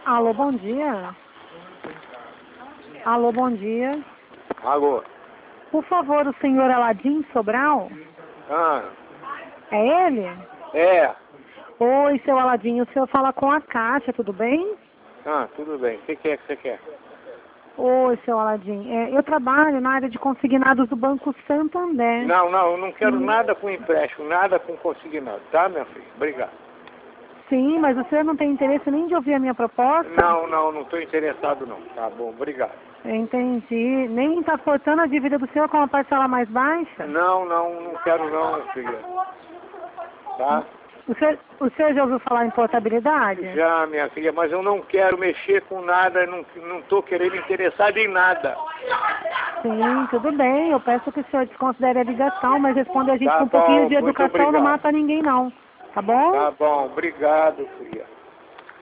Alô, bom dia. Alô, bom dia. Alô? Por favor, o senhor Aladim Sobral? Ah, É ele? é. Oi, seu Aladim, o senhor fala com a Kátia, tudo bem? Ah, tudo bem. O que é que você quer? Oi, seu Aladim. Eu trabalho na área de consignados do Banco Santander. Não, eu não quero nada com empréstimo, nada com consignado, tá, minha filha? Obrigado. Sim, mas o senhor não tem interesse nem de ouvir a minha proposta? Não estou interessado não. Tá bom, obrigado. Entendi. Nem está cortando a dívida do senhor com uma parcela mais baixa? Não quero não, minha filha. Tá? O senhor já ouviu falar em portabilidade? Já, minha filha, mas eu não quero mexer com nada, não estou querendo interessado em nada. Sim, tudo bem. Eu peço que o senhor desconsidere a ligação, mas responda a gente Tá com um pouquinho bom, de muito educação, não obrigado. mata ninguém não. Tá bom? Tá bom, obrigado, filha.